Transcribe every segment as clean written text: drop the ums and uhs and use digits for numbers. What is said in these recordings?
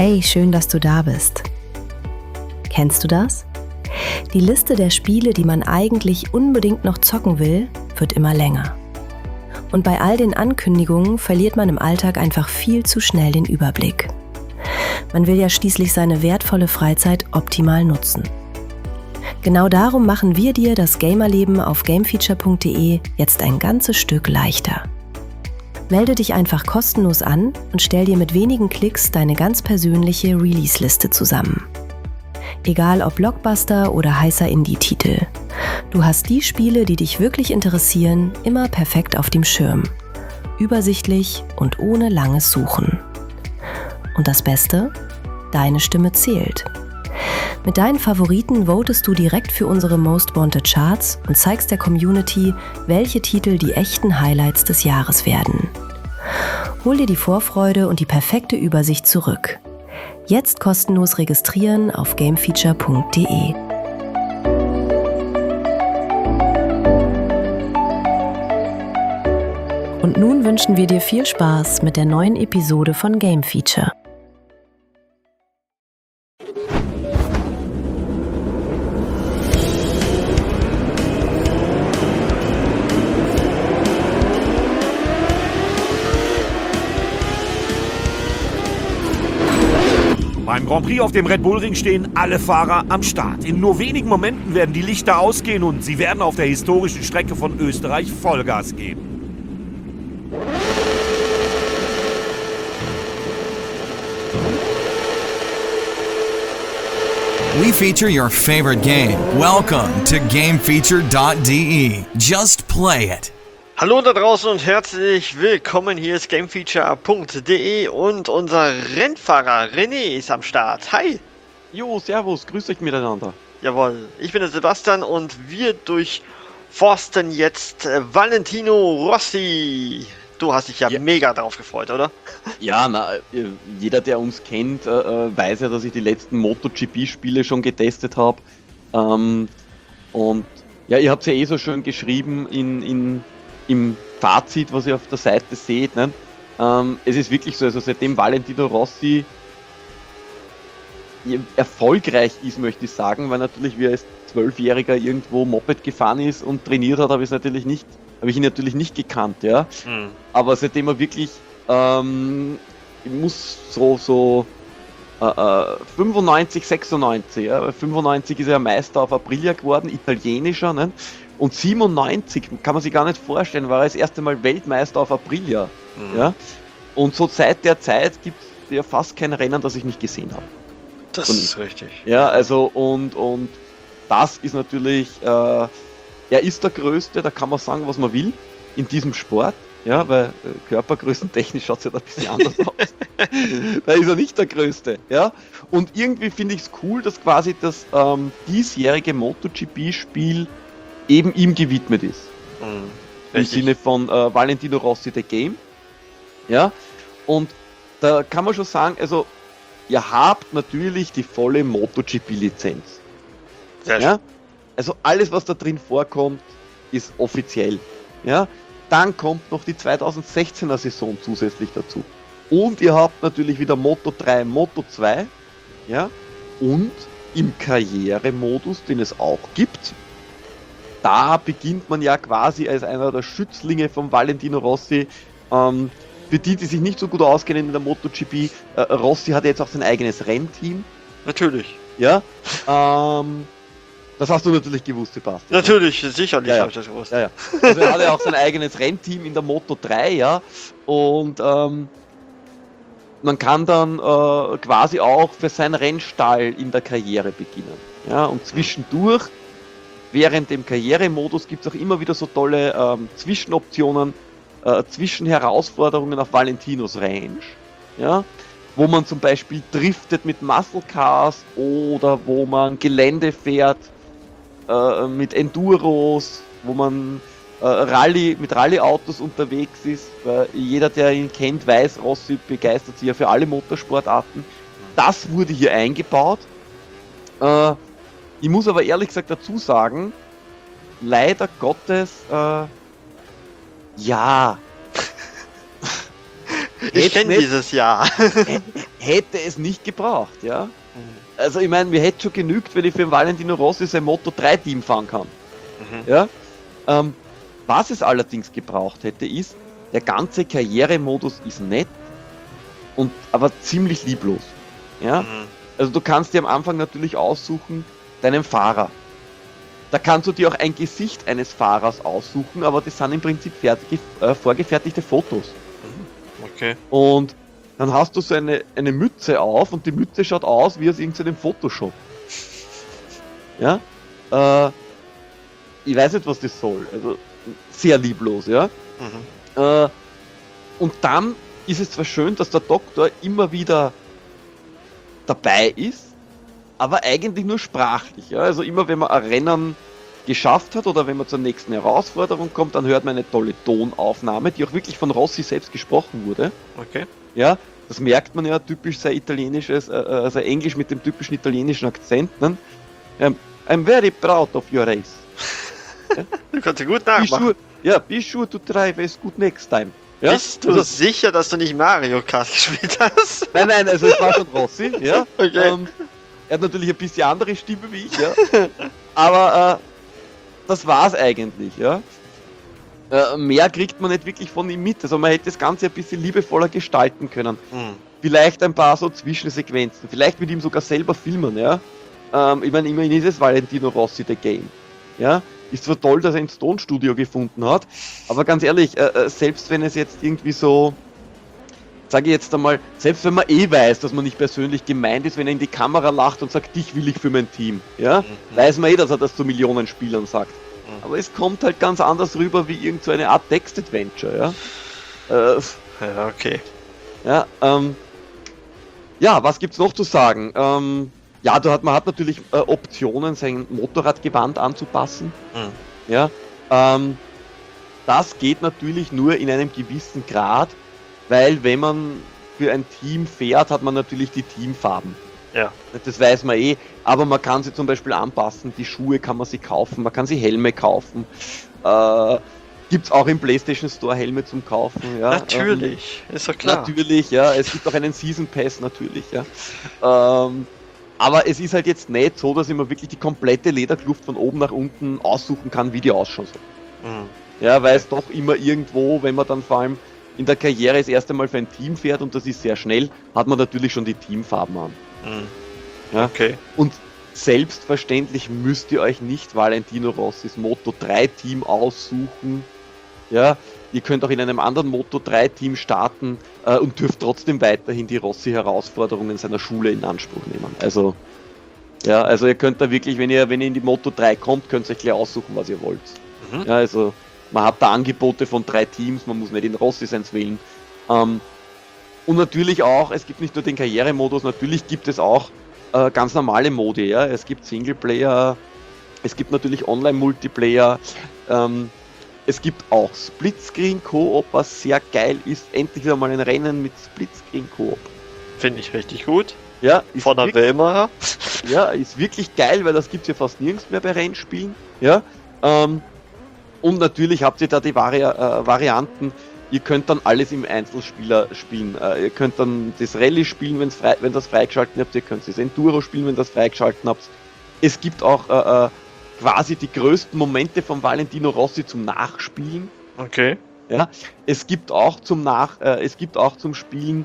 Hey, schön, dass du da bist. Kennst du das? Die Liste der Spiele, die man eigentlich unbedingt noch zocken will, wird immer länger. Und bei all den Ankündigungen verliert man im Alltag einfach viel zu schnell den Überblick. Man will ja schließlich seine wertvolle Freizeit optimal nutzen. Genau darum machen wir dir das Gamerleben auf gamefeature.de jetzt ein ganzes Stück leichter. Melde dich einfach kostenlos an und stell dir mit wenigen Klicks deine ganz persönliche Release-Liste zusammen. Egal ob Blockbuster oder heißer Indie-Titel. Du hast die Spiele, die dich wirklich interessieren, immer perfekt auf dem Schirm. Übersichtlich und ohne langes Suchen. Und das Beste? Deine Stimme zählt. Mit deinen Favoriten votest du direkt für unsere Most Wanted Charts und zeigst der Community, welche Titel die echten Highlights des Jahres werden. Hol dir die Vorfreude und die perfekte Übersicht zurück. Jetzt kostenlos registrieren auf gamefeature.de. Und nun wünschen wir dir viel Spaß mit der neuen Episode von Game Feature. Beim Grand Prix auf dem Red Bull Ring stehen alle Fahrer am Start. In nur wenigen Momenten werden die Lichter ausgehen und sie werden auf der historischen Strecke von Österreich Vollgas geben. We feature your favorite game. Welcome to GameFeature.de. Just play it. Hallo da draußen und herzlich willkommen. Hier ist GameFeature.de und unser Rennfahrer René ist am Start. Hi! Jo, servus, grüß euch miteinander. Jawohl, ich bin der Sebastian und wir durchforsten jetzt Valentino Rossi. Du hast dich ja mega drauf gefreut, oder? Ja, jeder, der uns kennt, weiß ja, dass ich die letzten MotoGP-Spiele schon getestet habe. Und ja, ihr habt es ja eh so schön geschrieben im Fazit, was ihr auf der Seite seht. Ne? Es ist wirklich so, also seitdem Valentino Rossi erfolgreich ist, möchte ich sagen, weil natürlich wie er als 12-Jähriger irgendwo Moped gefahren ist und trainiert hat, habe ich ihn natürlich nicht gekannt, ja. Aber seitdem er wirklich, ich muss so 95, 96, ja, 95 ist er Meister auf Aprilia geworden, italienischer, ne? Und 97, kann man sich gar nicht vorstellen, war er das erste Mal Weltmeister auf Aprilia, ja. Und so seit der Zeit gibt es ja fast kein Rennen, das ich nicht gesehen habe. Das ist richtig. Ja, also und das ist natürlich, er ist der Größte, da kann man sagen, was man will, in diesem Sport, ja, weil körpergrößentechnisch schaut es ja da ein bisschen anders aus. Da ist er nicht der Größte, ja. Und irgendwie finde ich es cool, dass quasi das diesjährige MotoGP-Spiel eben ihm gewidmet ist. Im Sinne von Valentino Rossi The Game. Ja. Und da kann man schon sagen, also ihr habt natürlich die volle MotoGP-Lizenz. Ja? Also alles, was da drin vorkommt, ist offiziell. Ja? Dann kommt noch die 2016er Saison zusätzlich dazu. Und ihr habt natürlich wieder Moto 3, Moto 2. Ja? Und im Karrieremodus, den es auch gibt, da beginnt man ja quasi als einer der Schützlinge von Valentino Rossi. Für die sich nicht so gut auskennen in der MotoGP, Rossi hat jetzt auch sein eigenes Rennteam. Natürlich. Ja. Das hast du natürlich gewusst, Sebastian. Natürlich, sicherlich habe ich das gewusst. Ja. Also er hat ja auch sein eigenes Rennteam in der Moto 3, ja. Und man kann dann quasi auch für seinen Rennstall in der Karriere beginnen. Ja. Und zwischendurch, während dem Karrieremodus, gibt es auch immer wieder so tolle Zwischenoptionen, Zwischenherausforderungen auf Valentinos Range, ja, wo man zum Beispiel driftet mit Muscle Cars oder wo man Gelände fährt mit Enduros, wo man mit Rallye-Autos unterwegs ist. Weil jeder, der ihn kennt, weiß, Rossi begeistert sich ja für alle Motorsportarten. Das wurde hier eingebaut. Ich muss aber ehrlich gesagt dazu sagen, leider Gottes, ja. Ich kenne dieses Jahr. hätte es nicht gebraucht, ja. Also ich meine, mir hätte schon genügt, wenn ich für Valentino Rossi sein Moto 3 Team fahren kann. Ja. Was es allerdings gebraucht hätte, ist, der ganze Karrieremodus ist nett, aber ziemlich lieblos. Ja. Also du kannst dir am Anfang natürlich aussuchen, deinen Fahrer. Da kannst du dir auch ein Gesicht eines Fahrers aussuchen, aber das sind im Prinzip vorgefertigte Fotos. Okay. Und dann hast du so eine Mütze auf und die Mütze schaut aus wie aus irgendeinem Photoshop. Ja? Ich weiß nicht, was das soll. Also sehr lieblos, ja. Und dann ist es zwar schön, dass der Doktor immer wieder dabei ist, aber eigentlich nur sprachlich. Ja? Also immer wenn man ein Rennen geschafft hat oder wenn man zur nächsten Herausforderung kommt, dann hört man eine tolle Tonaufnahme, die auch wirklich von Rossi selbst gesprochen wurde. Okay. Ja, das merkt man ja typisch sein italienisches, sein Englisch mit dem typischen italienischen Akzent. Ne? I'm very proud of your race. Du kannst ja gut nachmachen. Be sure to drive as good next time. Ja? Bist du sicher, dass du nicht Mario Kart gespielt hast? Nein, also es war schon Rossi. Ja? Okay. Er hat natürlich ein bisschen andere Stimme wie ich, ja. Aber das war's eigentlich, ja. Mehr kriegt man nicht wirklich von ihm mit. Also man hätte das Ganze ein bisschen liebevoller gestalten können. Vielleicht ein paar so Zwischensequenzen. Vielleicht mit ihm sogar selber filmen, ja. Ich meine, immerhin ist es Valentino Rossi the Game. Ja. Ist zwar toll, dass er ins Tonstudio gefunden hat, aber ganz ehrlich, selbst wenn es jetzt irgendwie so, sage ich jetzt einmal, selbst wenn man weiß, dass man nicht persönlich gemeint ist, wenn er in die Kamera lacht und sagt, dich will ich für mein Team, ja, weiß man dass er das zu Millionen Spielern sagt. Aber es kommt halt ganz anders rüber wie irgend so eine Art Text-Adventure, ja. Ja, okay. Ja, was gibt's noch zu sagen? Man hat natürlich Optionen, sein Motorradgewand anzupassen. Ja, das geht natürlich nur in einem gewissen Grad, weil wenn man für ein Team fährt, hat man natürlich die Teamfarben. Ja. Das weiß man aber man kann sie zum Beispiel anpassen, die Schuhe kann man sie kaufen, man kann sie Helme kaufen. Gibt's auch im PlayStation Store Helme zum Kaufen. Ja? Natürlich, ist doch klar. Natürlich, ja, es gibt auch einen Season Pass natürlich, ja. Aber es ist halt jetzt nicht so, dass ich mir wirklich die komplette Lederkluft von oben nach unten aussuchen kann, wie die ausschaut. Ja, weil es doch immer irgendwo, wenn man dann vor allem in der Karriere das erste Mal für ein Team fährt und das ist sehr schnell, hat man natürlich schon die Teamfarben an. Ja? Okay. Und selbstverständlich müsst ihr euch nicht Valentino Rossis Moto 3 Team aussuchen. Ja, ihr könnt auch in einem anderen Moto 3 Team starten und dürft trotzdem weiterhin die Rossi Herausforderungen seiner Schule in Anspruch nehmen. Also ihr könnt da wirklich, wenn ihr in die Moto 3 kommt, könnt ihr euch gleich aussuchen, was ihr wollt. Ja, also man hat da Angebote von 3 Teams, man muss nicht in Rossi seins wählen. Und natürlich auch, es gibt nicht nur den Karrieremodus, natürlich gibt es auch ganz normale Modi, ja. Es gibt Singleplayer, es gibt natürlich Online-Multiplayer, es gibt auch Splitscreen-Koop, was sehr geil ist. Endlich wieder mal ein Rennen mit Splitscreen-Koop. Finde ich richtig gut. Ja, von der Wilma. Ja, ist wirklich geil, weil das gibt es ja fast nirgends mehr bei Rennspielen. Ja, und natürlich habt ihr da die Varianten. Ihr könnt dann alles im Einzelspieler spielen. Ihr könnt dann das Rallye spielen, wenn das freigeschalten habt. Ihr könnt das Enduro spielen, wenn das freigeschalten habt. Es gibt auch quasi die größten Momente von Valentino Rossi zum Nachspielen. Okay. Ja, es gibt auch zum Spielen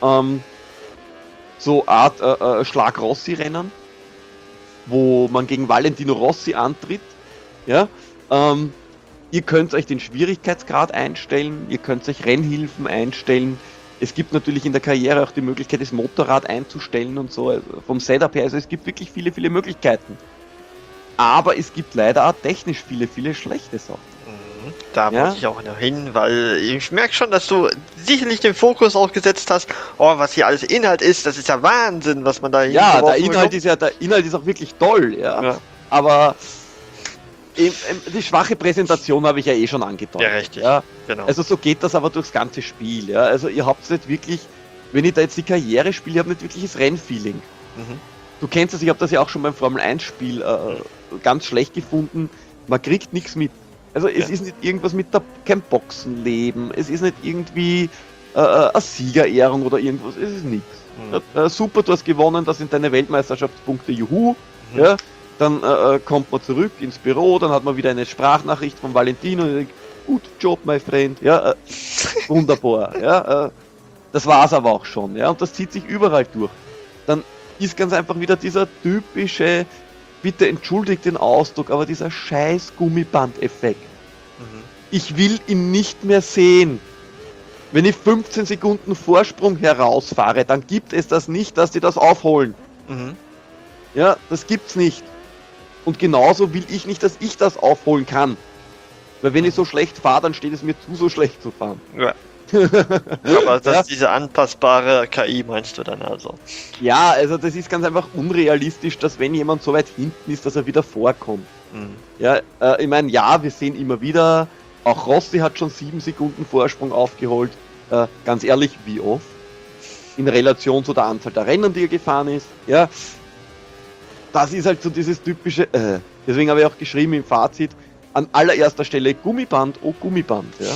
so Art Schlag-Rossi-Rennen, wo man gegen Valentino Rossi antritt. Ja, ihr könnt euch den Schwierigkeitsgrad einstellen, ihr könnt euch Rennhilfen einstellen. Es gibt natürlich in der Karriere auch die Möglichkeit, das Motorrad einzustellen und so, also vom Setup her. Also es gibt wirklich viele, viele Möglichkeiten. Aber es gibt leider auch technisch viele, viele schlechte Sachen. Da muss ich auch noch hin, weil ich merke schon, dass du sicherlich den Fokus auch gesetzt hast, was hier alles Inhalt ist, das ist ja Wahnsinn, was man da hier der Inhalt ist auch wirklich toll, ja. Aber die schwache Präsentation habe ich ja schon angedeutet. Ja, richtig. Ja. Genau. Also so geht das aber durchs ganze Spiel, ja. Also ihr habt nicht wirklich, wenn ich da jetzt die Karriere spiele, ihr habt nicht wirkliches Rennfeeling. Du kennst das, ich habe das ja auch schon beim Formel 1 Spiel ganz schlecht gefunden. Man kriegt nichts mit. Also es ist nicht irgendwas mit kein Boxenleben, es ist nicht irgendwie eine Siegerehrung oder irgendwas, es ist nichts. Super, du hast gewonnen, das sind deine Weltmeisterschaftspunkte, juhu. Ja, dann kommt man zurück ins Büro, dann hat man wieder eine Sprachnachricht von Valentino, und denkt, gut Job, my friend, ja, wunderbar, ja, das war's aber auch schon, ja, und das zieht sich überall durch. Dann ist ganz einfach wieder dieser typische, bitte entschuldigt den Ausdruck, aber dieser scheiß Gummiband-Effekt. Ich will ihn nicht mehr sehen. Wenn ich 15 Sekunden Vorsprung herausfahre, dann gibt es das nicht, dass die das aufholen. Ja, das gibt's nicht. Und genauso will ich nicht, dass ich das aufholen kann. Weil wenn ich so schlecht fahre, dann steht es mir zu, so schlecht zu fahren. Ja. Aber das ist diese anpassbare KI, meinst du dann also? Ja, also das ist ganz einfach unrealistisch, dass wenn jemand so weit hinten ist, dass er wieder vorkommt. Ja, ich meine, ja, wir sehen immer wieder, auch Rossi hat schon 7 Sekunden Vorsprung aufgeholt. Ganz ehrlich, wie oft? In Relation zu der Anzahl der Rennen, die er gefahren ist. Ja, das ist halt so dieses typische, deswegen habe ich auch geschrieben im Fazit, an allererster Stelle Gummiband, oh Gummiband, ja.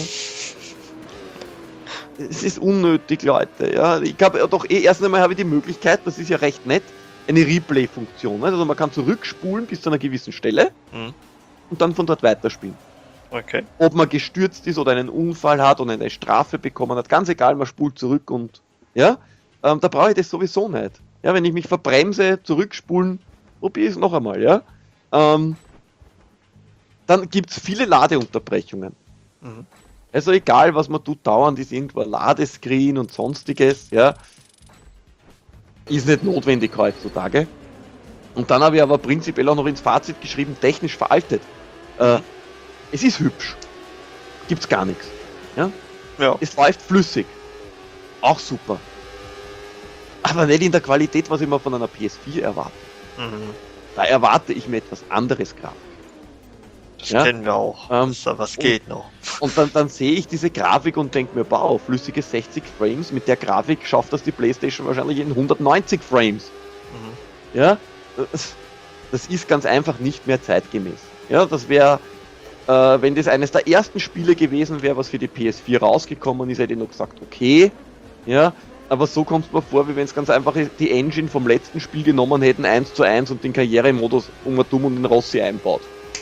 Es ist unnötig, Leute, ja. Ich habe doch erst einmal habe ich die Möglichkeit, das ist ja recht nett, eine Replay-Funktion. Also man kann zurückspulen bis zu einer gewissen Stelle und dann von dort weiterspielen. Okay. Ob man gestürzt ist oder einen Unfall hat und eine Strafe bekommen hat, ganz egal, man spult zurück und ja, da brauche ich das sowieso nicht. Ja, wenn ich mich verbremse, zurückspulen, probiere ich es noch einmal, ja. Dann gibt es viele Ladeunterbrechungen. Also egal, was man tut, dauernd ist irgendwo ein Ladescreen und sonstiges, ja. Ist nicht notwendig heutzutage. Und dann habe ich aber prinzipiell auch noch ins Fazit geschrieben, technisch veraltet. Es ist hübsch. Gibt's gar nichts. Ja? Ja. Es läuft flüssig. Auch super. Aber nicht in der Qualität, was ich mir von einer PS4 erwarte. Da erwarte ich mir etwas anderes gerade. Das Ja? kennen wir auch. Was geht noch? Und dann sehe ich diese Grafik und denke mir, wow, flüssige 60 Frames, mit der Grafik schafft das die PlayStation wahrscheinlich in 190 Frames. Ja, das ist ganz einfach nicht mehr zeitgemäß. Ja, das wäre, wenn das eines der ersten Spiele gewesen wäre, was für die PS4 rausgekommen ist, hätte ich noch gesagt, okay, ja, aber so kommt es mir vor, wie wenn es ganz einfach die Engine vom letzten Spiel genommen hätten, 1:1 und den Karrieremodus und den Rossi einbaut.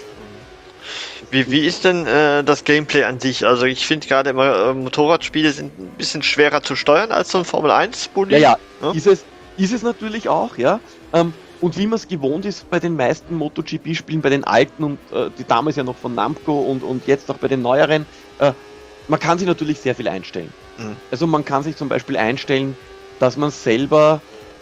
Wie ist denn das Gameplay an sich? Also ich finde gerade immer Motorradspiele sind ein bisschen schwerer zu steuern als so ein Formel 1 Bulli. Ja, ist es natürlich auch, ja. Und wie man es gewohnt ist bei den meisten MotoGP-Spielen, bei den alten und die damals ja noch von Namco und jetzt auch bei den neueren, man kann sich natürlich sehr viel einstellen. Also man kann sich zum Beispiel einstellen, dass man selber,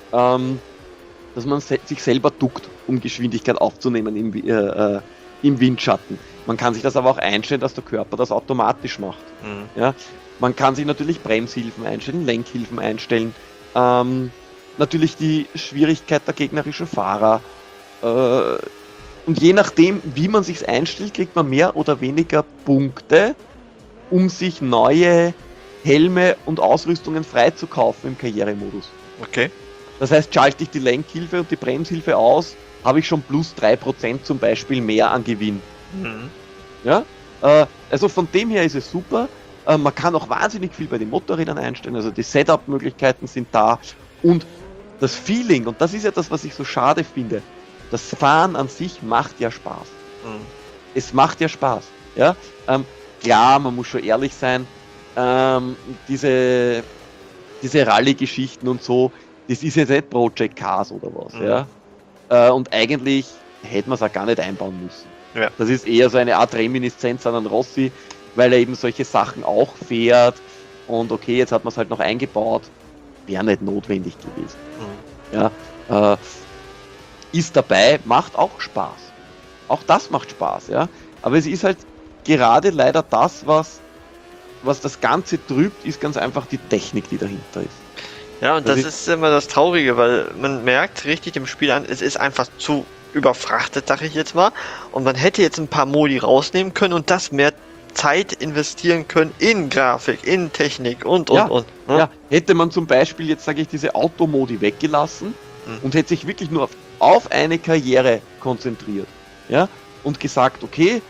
sich selber duckt, um Geschwindigkeit aufzunehmen im Windschatten. Man kann sich das aber auch einstellen, dass der Körper das automatisch macht. Ja? Man kann sich natürlich Bremshilfen einstellen, Lenkhilfen einstellen, natürlich die Schwierigkeit der gegnerischen Fahrer. Und je nachdem, wie man sich's einstellt, kriegt man mehr oder weniger Punkte, um sich neue Helme und Ausrüstungen freizukaufen im Karrieremodus. Okay. Das heißt, schalte ich die Lenkhilfe und die Bremshilfe aus, habe ich schon plus 3% zum Beispiel mehr an Gewinn. Ja? Also von dem her ist es super. Man kann auch wahnsinnig viel bei den Motorrädern einstellen, also die Setup-Möglichkeiten sind da und das Feeling, und das ist ja das, was ich so schade finde, das Fahren an sich macht ja Spaß. Es macht ja Spaß. Ja? Klar, man muss schon ehrlich sein, diese Rallye-Geschichten und so, das ist jetzt nicht Project Cars oder was. Ja? Und eigentlich hätte man es auch gar nicht einbauen müssen. Ja. Das ist eher so eine Art Reminiszenz an einen Rossi, weil er eben solche Sachen auch fährt und okay, jetzt hat man es halt noch eingebaut, wäre nicht notwendig gewesen. Ja, ist dabei, macht auch Spaß. Auch das macht Spaß, ja. Aber es ist halt gerade leider das, was das Ganze trübt, ist ganz einfach die Technik, die dahinter ist. Ja, und das ist immer das Traurige, weil man merkt richtig im Spiel an, es ist einfach zu überfrachtet, sag ich jetzt mal. Und man hätte jetzt ein paar Modi rausnehmen können und das mehr Zeit investieren können in Grafik, in Technik und. Ne? Ja, hätte man zum Beispiel jetzt, sage ich, diese Automodi weggelassen und hätte sich wirklich nur auf eine Karriere konzentriert, ja, und gesagt, okay,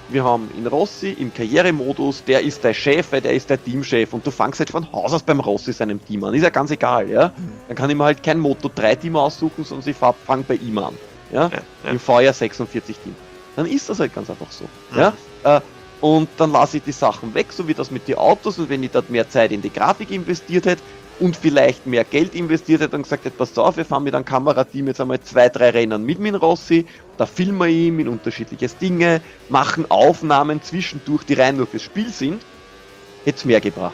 wir haben in Rossi im Karrieremodus, der ist der Chef, weil der ist der Teamchef und du fängst halt von Haus aus beim Rossi seinem Team an. Ist ja ganz egal, ja. Dann kann ich mir halt kein Moto 3 Team aussuchen, sondern ich fange bei ihm an. Ja? Im Vorjahr 46 Team. Dann ist das halt ganz einfach so. Ja? Und dann lasse ich die Sachen weg, so wie das mit den Autos, und wenn ich dort mehr Zeit in die Grafik investiert hätte und vielleicht mehr Geld investiert hätte und gesagt hätte, pass auf, wir fahren mit einem Kamerateam jetzt einmal 2-3 Rennen mit Rossi, da filmen wir ihn mit unterschiedliches Dinge, machen Aufnahmen zwischendurch, die rein nur fürs Spiel sind, hätte es mehr gebracht.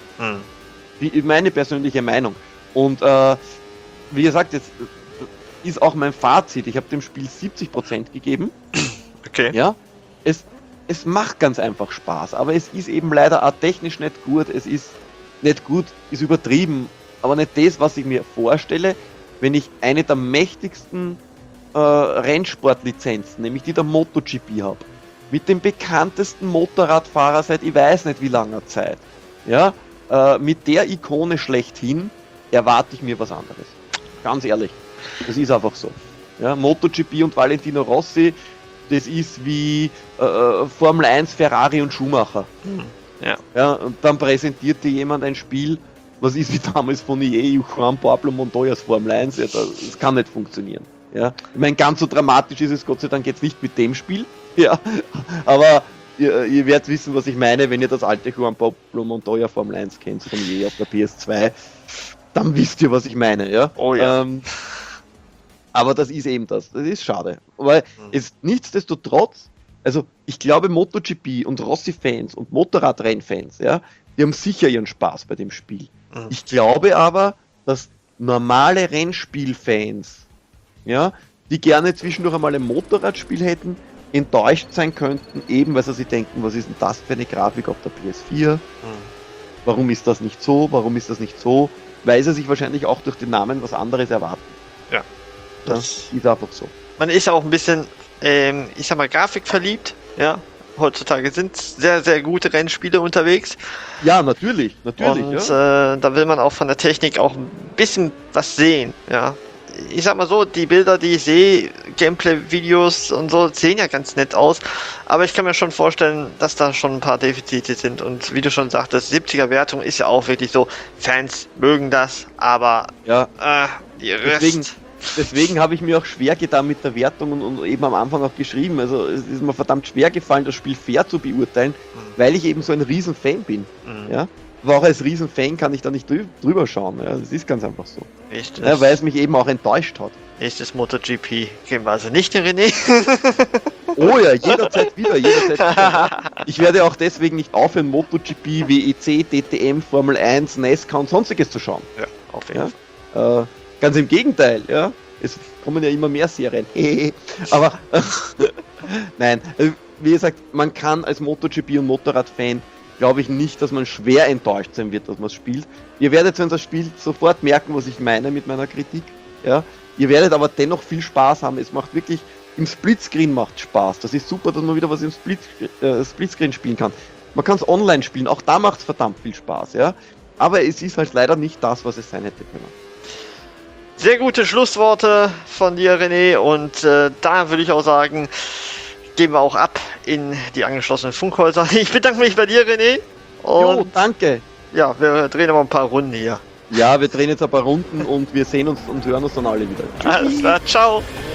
Meine persönliche Meinung. Und wie gesagt, jetzt ist auch mein Fazit, ich habe dem Spiel 70% gegeben. Okay. Ja, es macht ganz einfach Spaß, aber es ist eben leider auch technisch nicht gut, es ist nicht gut, ist übertrieben, aber nicht das, was ich mir vorstelle, wenn ich eine der mächtigsten Rennsportlizenzen, nämlich die der MotoGP habe, mit dem bekanntesten Motorradfahrer seit ich weiß nicht wie langer Zeit, ja, mit der Ikone schlechthin, erwarte ich mir was anderes. Ganz ehrlich, das ist einfach so. Ja, MotoGP und Valentino Rossi, das ist wie Formel 1, Ferrari und Schumacher. Ja, und dann präsentiert dir jemand ein Spiel, was ist wie damals von EA, Juan Pablo Montoyas Formel 1, ja, das kann nicht funktionieren. Ja. Ich meine, ganz so dramatisch ist es Gott sei Dank jetzt nicht mit dem Spiel, ja, aber ihr werdet wissen, was ich meine, wenn ihr das alte Juan Pablo Montoya Formel 1 kennt von EA auf der PS2, dann wisst ihr, was ich meine. Ja. Oh ja. Aber das ist eben das ist schade, weil es nichtsdestotrotz, also ich glaube MotoGP und Rossi-Fans und Motorradrennfans, ja, die haben sicher ihren Spaß bei dem Spiel. Ich glaube aber, dass normale Rennspielfans, ja, die gerne zwischendurch einmal ein Motorradspiel hätten, enttäuscht sein könnten, eben weil sie sich denken, was ist denn das für eine Grafik auf der PS4? Warum ist das nicht so? Warum ist das nicht so? Weil sie sich wahrscheinlich auch durch den Namen was anderes erwarten. Ja. Das ist einfach so. Man ist auch ein bisschen, ich sag mal, grafikverliebt, ja. Heutzutage sind sehr, sehr gute Rennspiele unterwegs. Ja, natürlich. Und ja. Da will man auch von der Technik auch ein bisschen was sehen, ja. Ich sag mal so, die Bilder, die ich sehe, Gameplay-Videos und so, sehen ja ganz nett aus, aber ich kann mir schon vorstellen, dass da schon ein paar Defizite sind, und wie du schon sagtest, 70er-Wertung ist ja auch wirklich so, Fans mögen das, aber ja. Die Rest... Deswegen habe ich mir auch schwer getan mit der Wertung und eben am Anfang auch geschrieben, also es ist mir verdammt schwer gefallen, das Spiel fair zu beurteilen, weil ich eben so ein Riesen-Fan bin, ja. Aber auch als Riesen-Fan kann ich da nicht drüber schauen, ja. Das ist ganz einfach so. Ja, weil es mich eben auch enttäuscht hat. Nächstes MotoGP gehen wir also nicht in René. Oh ja, jederzeit wieder. Ich werde auch deswegen nicht aufhören, MotoGP, WEC, DTM, Formel 1, NASCAR und sonstiges zu schauen. Ja, auf jeden Fall. Ganz im Gegenteil, ja. Es kommen ja immer mehr Serien. Aber nein, wie gesagt, man kann als MotoGP und Motorrad-Fan, glaube ich nicht, dass man schwer enttäuscht sein wird, dass man es spielt. Ihr werdet, wenn ihr das spielt, sofort merken, was ich meine mit meiner Kritik. Ja. Ihr werdet aber dennoch viel Spaß haben. Es macht wirklich, im Splitscreen macht Spaß. Das ist super, dass man wieder was im Splitscreen spielen kann. Man kann es online spielen, auch da macht es verdammt viel Spaß. Ja. Aber es ist halt leider nicht das, was es sein hätte können. Sehr gute Schlussworte von dir, René, und da würde ich auch sagen, gehen wir auch ab in die angeschlossenen Funkhäuser. Ich bedanke mich bei dir, René. Und jo, danke. Ja, wir drehen aber ein paar Runden hier. Ja, wir drehen jetzt ein paar Runden und wir sehen uns und hören uns dann alle wieder. Alles klar, ciao.